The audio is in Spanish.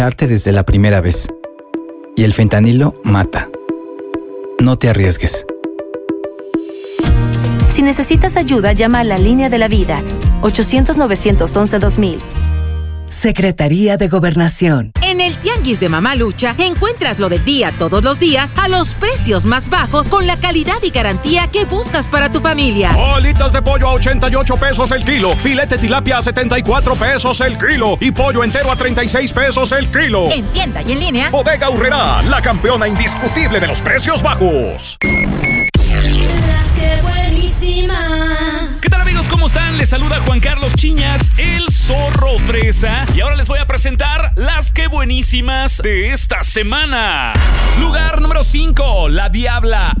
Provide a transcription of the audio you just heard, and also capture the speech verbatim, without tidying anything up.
Arte desde la primera vez. Y el fentanilo mata. No te arriesgues. Si necesitas ayuda, llama a la Línea de la Vida. ochocientos, novecientos once, dos mil. Secretaría de Gobernación. En el Tianguis de Mamalucha encuentras lo del día todos los días a los precios más bajos con la calidad y garantía que buscas para tu familia. Bolitas de pollo a ochenta y ocho pesos el kilo, filete tilapia a setenta y cuatro pesos el kilo y pollo entero a treinta y seis pesos el kilo. En tienda y en línea. Bodega Aurrerá, la campeona indiscutible de los precios bajos. ¿Qué tal, amigos? ¿Cómo están? Les saluda Juan Carlos Chiñas, el Zorro Fresa. Y ahora les voy a presentar las que buenísimas de esta semana. Lugar número cinco, La Diabla,